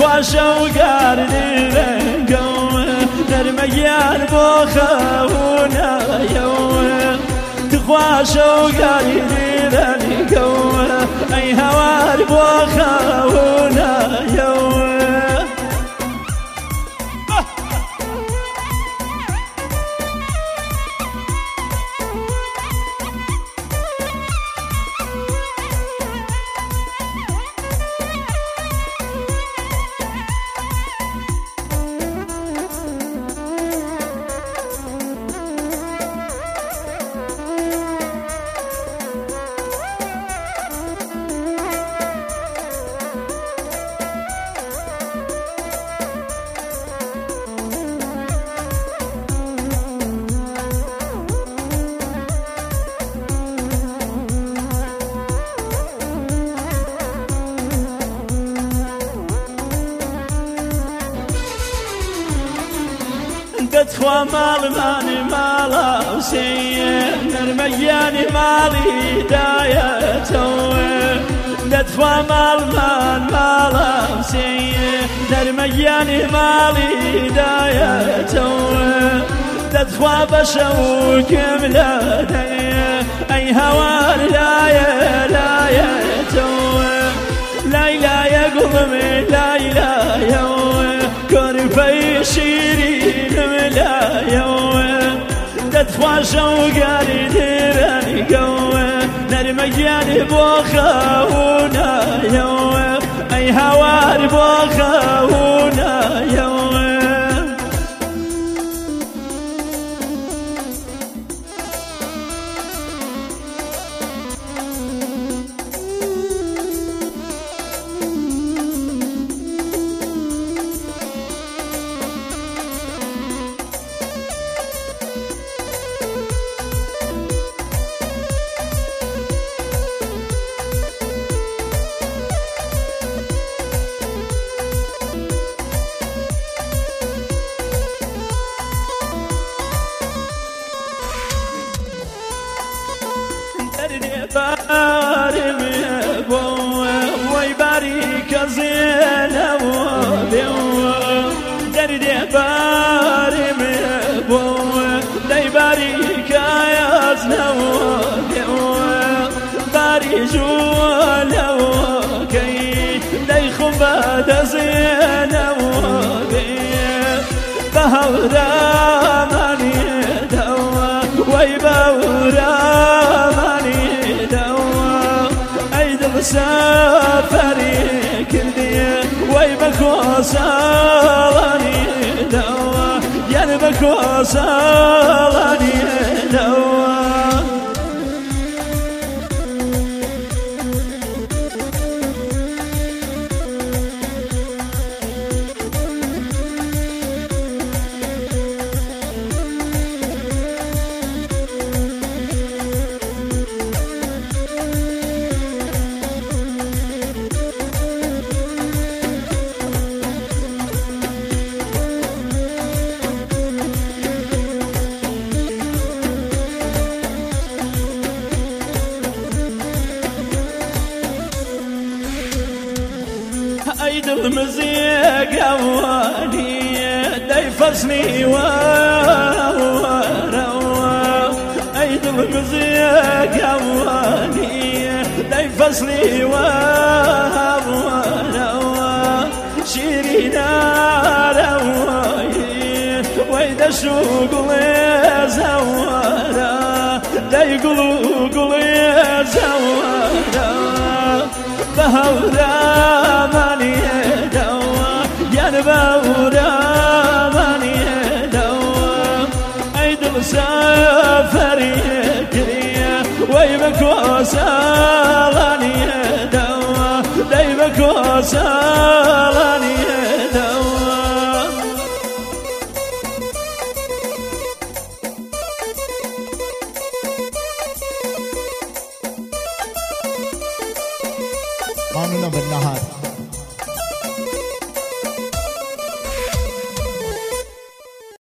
دەخواشە و گاردێرەنگەوە نەرمەگیان بۆ خەونایەوە دخواشە و گاردێرەنگەوە ئەی هەوار بۆ خەونایەوە دەتخوا ماڵمانی ماڵە وسێیە نەرمەگیانی ماڵی دایەتەوە دەتخوا ماڵمان ماڵە وسێیە نەرمەگیانی ماڵی دایەتەوە دەتخوا بەشە و کێم لە دەیە ئەی هەوار لایە لایەتەوە لای لایە گوڵمێ لای لایەوە کۆرپەی شیرینم لایەوە دەتخواشە و گاردێرەنگەوە نەرمەگیانی بۆ خەونایەوە ئەی هەوار بۆ خەونایەوە بارم بوه وی باریک زینو بیوه درد بارم بوه دی باریک یازنو بیوه باری جولو کی دی خوب دزینو بیه بهورامانی دوا وی بهورامانی سافري كردي وي بكوسالاني دوا يعني بكوسالاني دوا عيد المزيق أولي ديفصني وروا عيد المزيق أولي ديفصني وروا شيرينا رواي ويدا شوق زوارا ديقلو قلي زوارا بهورا ماني دوا يعني بهورا ماني دوا عيد السفري كريه ويبك وصالاني دوا دايبك وصالاني دوا قانونا بالنهار